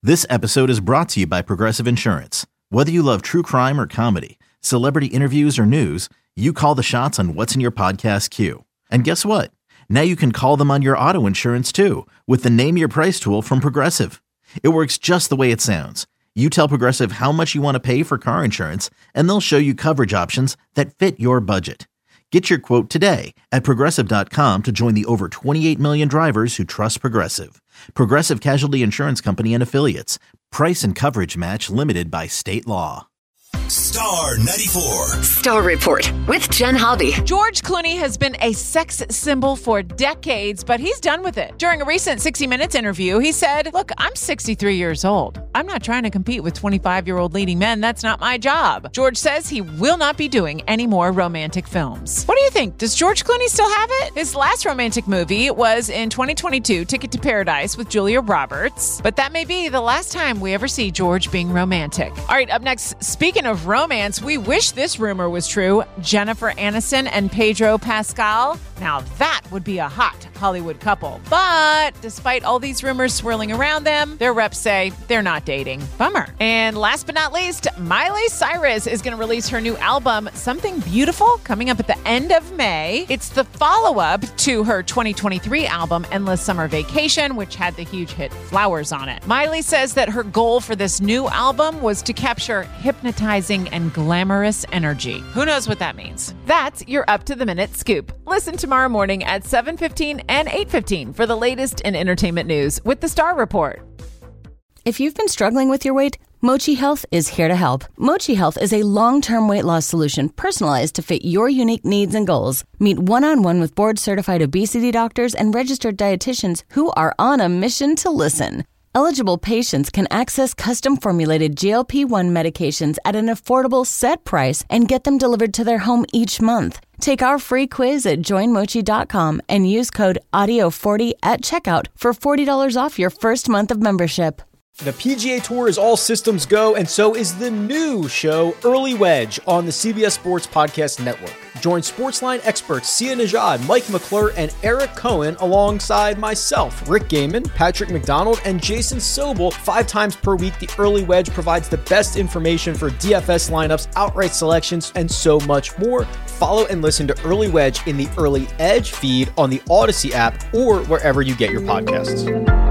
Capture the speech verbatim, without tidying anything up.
This episode is brought to you by Progressive Insurance. Whether you love true crime or comedy, celebrity interviews or news, you call the shots on what's in your podcast queue. And guess what? Now you can call them on your auto insurance too with the Name Your Price tool from Progressive. It works just the way it sounds. You tell Progressive how much you want to pay for car insurance, and they'll show you coverage options that fit your budget. Get your quote today at Progressive dot com to join the over twenty-eight million drivers who trust Progressive. Progressive Casualty Insurance Company and Affiliates. Price and coverage match limited by state law. Star ninety-four. Star Report with Jen Hobby. George Clooney has been a sex symbol for decades, but he's done with it. During a recent sixty minutes interview, he said, "Look, I'm sixty-three years old. I'm not trying to compete with twenty-five-year-old leading men. That's not my job." George says he will not be doing any more romantic films. What do you think? Does George Clooney still have it? His last romantic movie was in twenty twenty-two, Ticket to Paradise with Julia Roberts. But that may be the last time we ever see George being romantic. All right, up next, speaking of romance, we wish this rumor was true. Jennifer Aniston and Pedro Pascal. Now that would be a hot Hollywood couple. But despite all these rumors swirling around them, their reps say they're not dating. Bummer. And last but not least, Miley Cyrus is going to release her new album, Something Beautiful, coming up at the end of May. It's the follow-up to her twenty twenty-three album, Endless Summer Vacation, which had the huge hit Flowers on it. Miley says that her goal for this new album was to capture hypnotizing and glamorous energy. Who knows what that means? That's your up-to-the-minute scoop. Listen tomorrow morning at seven fifteen and eight fifteen for the latest in entertainment news with the Star Report. If you've been struggling with your weight, Mochi Health is here to help. Mochi Health is a long-term weight loss solution personalized to fit your unique needs and goals. Meet one-on-one with board-certified obesity doctors and registered dietitians who are on a mission to listen. Eligible patients can access custom-formulated G L P one medications at an affordable set price and get them delivered to their home each month. Take our free quiz at join mochi dot com and use code audio forty at checkout for forty dollars off your first month of membership. The P G A Tour is all systems go, and so is the new show, Early Wedge, on the C B S Sports Podcast Network. Join Sportsline experts Sia Nejad, Mike McClure, and Eric Cohen alongside myself, Rick Gaiman, Patrick McDonald, and Jason Sobel. Five times per week, the Early Wedge provides the best information for D F S lineups, outright selections, and so much more. Follow and listen to Early Wedge in the Early Edge feed on the Odyssey app or wherever you get your podcasts.